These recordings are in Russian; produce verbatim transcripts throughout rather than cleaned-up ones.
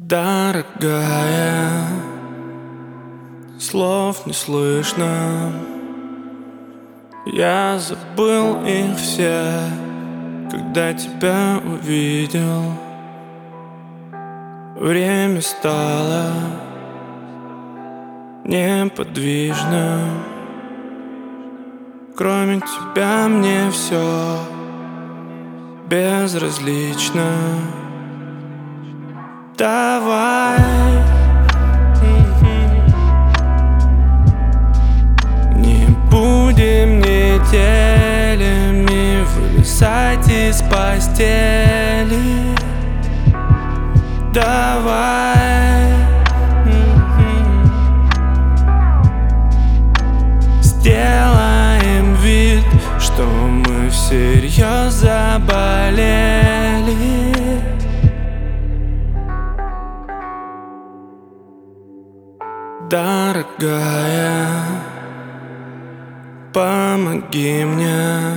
Дорогая, слов не слышно. Я забыл их все, когда тебя увидел. Время стало неподвижно. Кроме тебя мне все безразлично. Давай не будем неделями вылезать из постели. Давай сделаем вид, что мы всерьез заболели. Дорогая, помоги мне.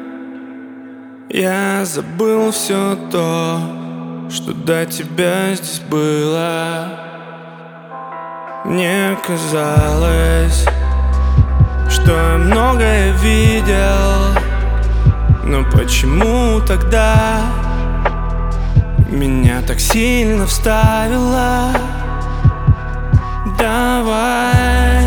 Я забыл все то, что до тебя здесь было. Мне казалось, что я многое видел, но почему тогда меня так сильно вставило? Давай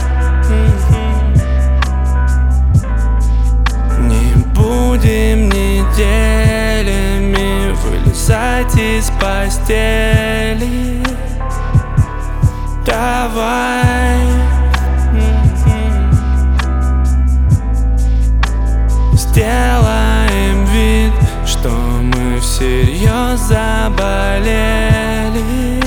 не будем неделями вылезать из постели. Давай сделаем вид, что мы всерьез заболели.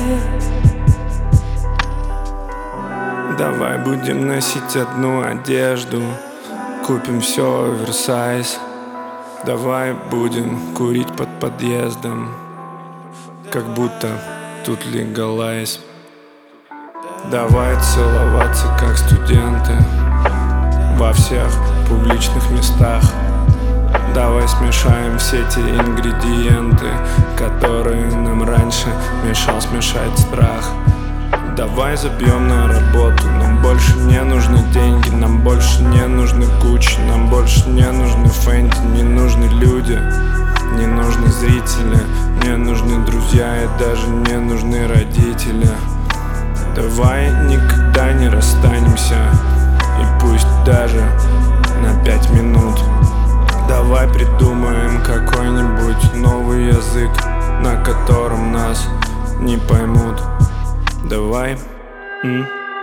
Давай будем носить одну одежду, купим все оверсайз. Давай будем курить под подъездом, как будто тут легалайз. Давай целоваться как студенты во всех публичных местах. Давай смешаем все те ингредиенты, которые нам раньше мешал смешать страх. Давай забьем на работу, нам больше не нужны деньги, нам больше не нужны Гуччи, нам больше не нужны Фенти, не нужны люди, не нужны зрители, не нужны друзья и даже не нужны родители. Давай никогда не расстанемся, и пусть даже на пять минут. Давай придумаем какой-нибудь новый язык, на котором нас не поймут. Давай м?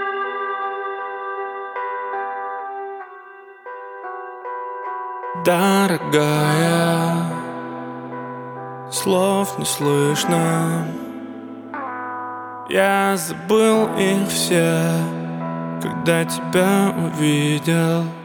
Дорогая, слов не слышно. Я забыл их все, когда тебя увидел.